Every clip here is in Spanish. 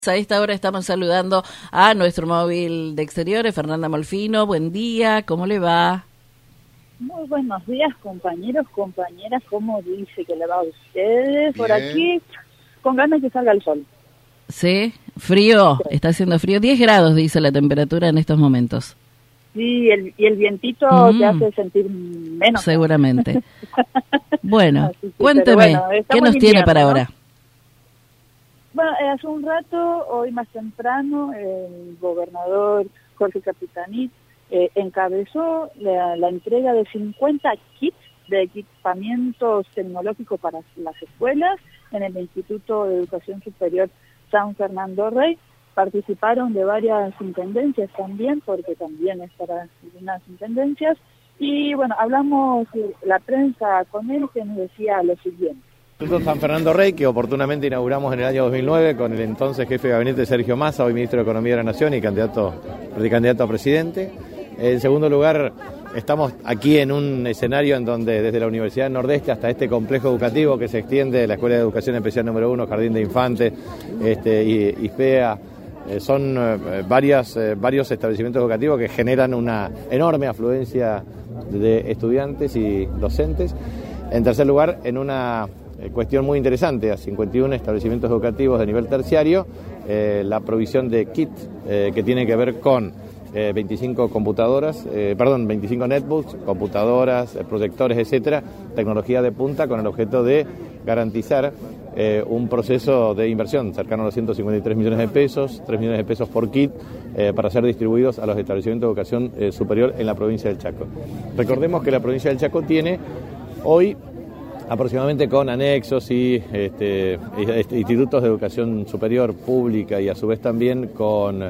A esta hora estamos saludando a nuestro móvil de exteriores, Fernanda Molfino. Buen día, ¿cómo le va? Muy buenos días, compañeros, compañeras. ¿Cómo dice que le va a ustedes? Por aquí, con ganas que salga el sol. ¿Sí? ¿Frío? Sí. Está haciendo frío. 10 grados, dice la temperatura en estos momentos. Sí, y el vientito te hace sentir menos. Seguramente. Bueno, sí, cuénteme, ¿qué nos tiene para ahora? Bueno, hace un rato, hoy más temprano, el gobernador Jorge Capitanich encabezó la entrega de 50 kits de equipamientos tecnológicos para las escuelas en el Instituto de Educación Superior San Fernando Rey. Participaron de varias intendencias también, porque también es para unas intendencias. Y bueno, hablamos la prensa con él, que nos decía lo siguiente. Instituto San Fernando Rey, que oportunamente inauguramos en el año 2009 con el entonces jefe de gabinete Sergio Massa, hoy ministro de Economía de la Nación y candidato a presidente. En segundo lugar, estamos aquí en un escenario en donde desde la Universidad del Nordeste hasta este complejo educativo que se extiende de la Escuela de Educación Especial número 1, Jardín de Infantes, y ISPEA, son varios establecimientos educativos que generan una enorme afluencia de estudiantes y docentes. En tercer lugar, en una cuestión muy interesante, a 51 establecimientos educativos de nivel terciario, la provisión de kits que tiene que ver con 25 netbooks, computadoras, proyectores, etcétera, tecnología de punta con el objeto de garantizar un proceso de inversión cercano a los 153 millones de pesos, 3 millones de pesos por kit, para ser distribuidos a los establecimientos de educación superior en la provincia del Chaco. Recordemos que la provincia del Chaco tiene hoy aproximadamente con anexos y institutos de educación superior pública y a su vez también con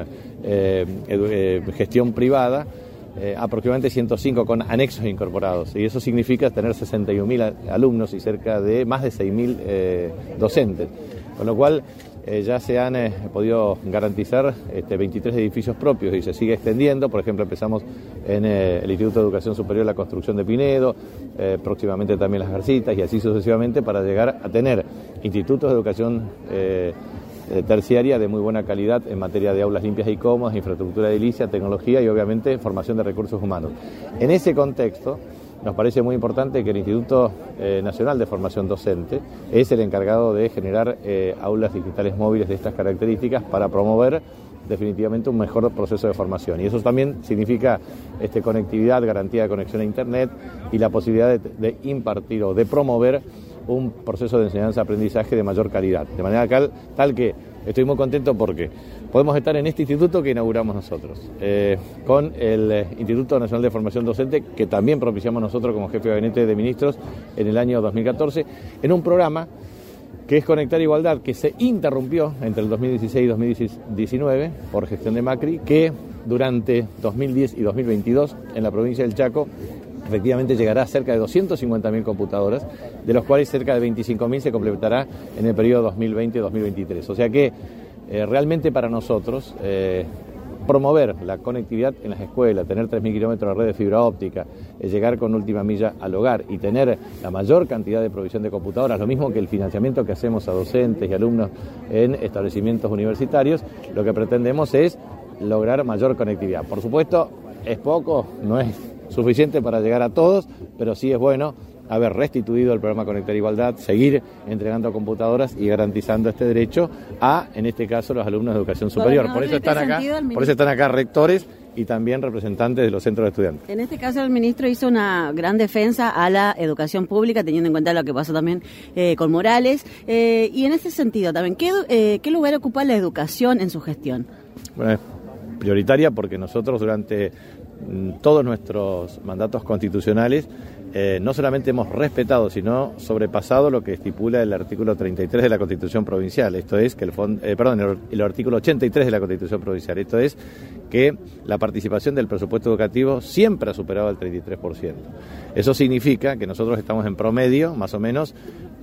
gestión privada, aproximadamente 105 con anexos incorporados, y eso significa tener 61.000 alumnos y cerca de más de 6.000 docentes, con lo cual ya se han podido garantizar 23 edificios propios y se sigue extendiendo. Por ejemplo, empezamos en el Instituto de Educación Superior la construcción de Pinedo, próximamente también Las Garcitas y así sucesivamente, para llegar a tener institutos de educación terciaria de muy buena calidad en materia de aulas limpias y cómodas, infraestructura edilicia, tecnología y obviamente formación de recursos humanos. En ese contexto, nos parece muy importante que el Instituto Nacional de Formación Docente es el encargado de generar aulas digitales móviles de estas características para promover definitivamente un mejor proceso de formación. Y eso también significa conectividad, garantía de conexión a Internet y la posibilidad de impartir o de promover un proceso de enseñanza-aprendizaje de mayor calidad. De manera tal que estoy muy contento porque podemos estar en este instituto que inauguramos nosotros, con el Instituto Nacional de Formación Docente, que también propiciamos nosotros como jefe de gabinete de ministros en el año 2014, en un programa que es Conectar Igualdad, que se interrumpió entre el 2016 y 2019 por gestión de Macri, que durante 2010 y 2022 en la provincia del Chaco efectivamente llegará a cerca de 250.000 computadoras, de los cuales cerca de 25.000 se completará en el periodo 2020-2023. O sea que realmente para nosotros promover la conectividad en las escuelas, tener 3.000 kilómetros de red de fibra óptica, llegar con última milla al hogar y tener la mayor cantidad de provisión de computadoras, lo mismo que el financiamiento que hacemos a docentes y alumnos en establecimientos universitarios, lo que pretendemos es lograr mayor conectividad. Por supuesto, es poco, no es suficiente para llegar a todos, pero sí es bueno haber restituido el programa Conectar Igualdad, seguir entregando computadoras y garantizando este derecho a, en este caso, los alumnos de educación superior. Por eso están acá rectores y también representantes de los centros de estudiantes. En este caso el ministro hizo una gran defensa a la educación pública, teniendo en cuenta lo que pasó también con Morales, y en ese sentido también, ¿qué lugar ocupa la educación en su gestión? Bueno, es prioritaria porque nosotros durante todos nuestros mandatos constitucionales no solamente hemos respetado, sino sobrepasado lo que estipula el artículo 33 de la Constitución Provincial, esto es que el artículo 83 de la Constitución Provincial, esto es que la participación del presupuesto educativo siempre ha superado el 33%. Eso significa que nosotros estamos en promedio, más o menos,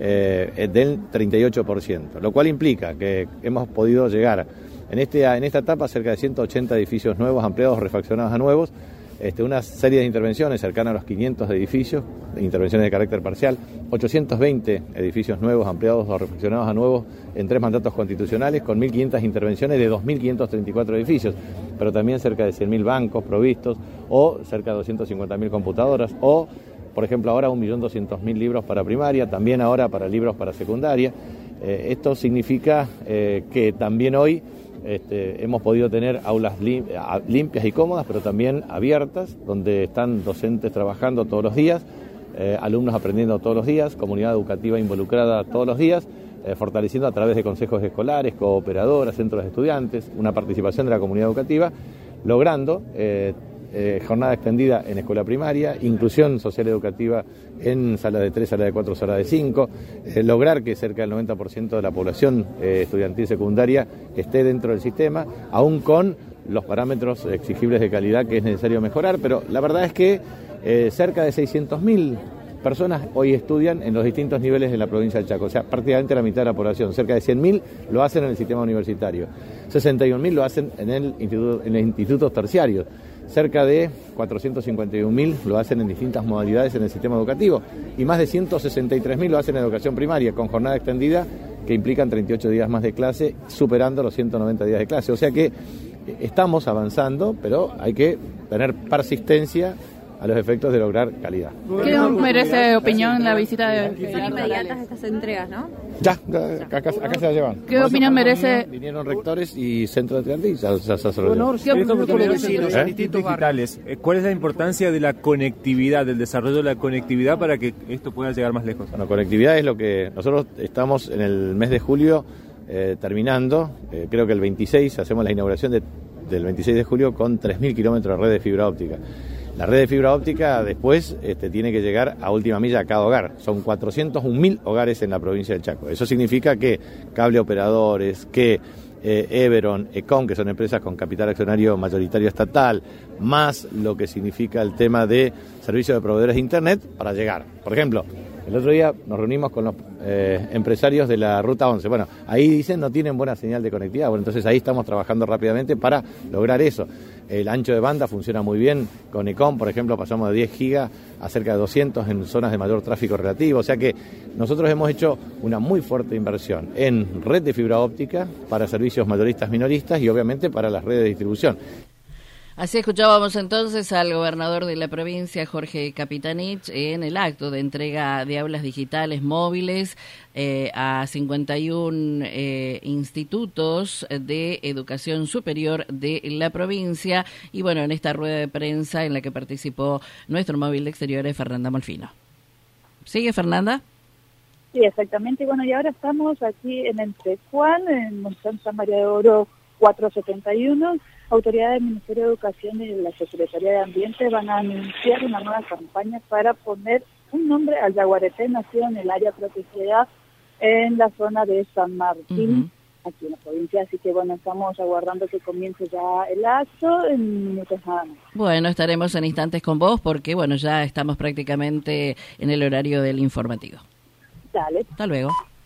del 38%, lo cual implica que hemos podido llegar en esta etapa cerca de 180 edificios nuevos, ampliados, refaccionados a nuevos, una serie de intervenciones cercanas a los 500 edificios, intervenciones de carácter parcial, 820 edificios nuevos, ampliados o refaccionados a nuevos en 3 mandatos constitucionales, con 1.500 intervenciones de 2.534 edificios, pero también cerca de 100.000 bancos provistos, o cerca de 250.000 computadoras, o, por ejemplo, ahora 1.200.000 libros para primaria, también ahora para libros para secundaria. Esto significa que también hoy hemos podido tener aulas limpias y cómodas, pero también abiertas, donde están docentes trabajando todos los días, alumnos aprendiendo todos los días, comunidad educativa involucrada todos los días, fortaleciendo a través de consejos escolares, cooperadoras, centros de estudiantes, una participación de la comunidad educativa, logrando jornada extendida en escuela primaria, inclusión social educativa en salas de 3, salas de 4, salas de 5, lograr que cerca del 90% de la población estudiantil secundaria esté dentro del sistema, aún con los parámetros exigibles de calidad que es necesario mejorar, pero la verdad es que cerca de 600.000 personas hoy estudian en los distintos niveles de la provincia del Chaco, o sea, prácticamente la mitad de la población. Cerca de 100.000 lo hacen en el sistema universitario, 61.000 lo hacen en los institutos terciarios, cerca de 451.000 lo hacen en distintas modalidades en el sistema educativo y más de 163.000 lo hacen en educación primaria, con jornada extendida que implican 38 días más de clase, superando los 190 días de clase. O sea que estamos avanzando, pero hay que tener persistencia a los efectos de lograr calidad. ¿Qué merece opinión la visita de Son inmediatas estas entregas, ¿no? Ya, acá se la llevan. ¿Qué opinión merece? Vinieron rectores y centros de estudiantes y ya se lo llevan. Los distintos digitales. ¿Cuál es la importancia de la conectividad, del desarrollo de la conectividad para que esto pueda llegar más lejos? Bueno, conectividad es lo que nosotros estamos en el mes de julio terminando. Creo que el 26 hacemos la inauguración del 26 de julio con 3.000 kilómetros de red de fibra óptica. La red de fibra óptica después tiene que llegar a última milla a cada hogar. Son 401.000 hogares en la provincia del Chaco. Eso significa que cable operadores, que Everon, Econ, que son empresas con capital accionario mayoritario estatal, más lo que significa el tema de servicios de proveedores de Internet para llegar. Por ejemplo, el otro día nos reunimos con los empresarios de la Ruta 11. Bueno, ahí dicen no tienen buena señal de conectividad. Bueno, entonces ahí estamos trabajando rápidamente para lograr eso. El ancho de banda funciona muy bien con Econ, por ejemplo, pasamos de 10 gigas a cerca de 200 en zonas de mayor tráfico relativo. O sea que nosotros hemos hecho una muy fuerte inversión en red de fibra óptica para servicios mayoristas, minoristas y obviamente para las redes de distribución. Así escuchábamos entonces al gobernador de la provincia, Jorge Capitanich, en el acto de entrega de aulas digitales móviles a 51 institutos de educación superior de la provincia. Y bueno, en esta rueda de prensa en la que participó nuestro móvil de exteriores, Fernanda Molfino. ¿Sigue, Fernanda? Sí, exactamente. Bueno, y ahora estamos aquí en Entre Juan, en Santa María de Oro 471. Autoridades del Ministerio de Educación y la Secretaría de Ambiente van a anunciar una nueva campaña para poner un nombre al yaguareté nacido en el área protegida en la zona de San Martín, aquí en la provincia. Así que bueno, estamos aguardando que comience ya el acto en minutos nada más. Bueno, estaremos en instantes con vos porque bueno, ya estamos prácticamente en el horario del informativo. Dale. Hasta luego.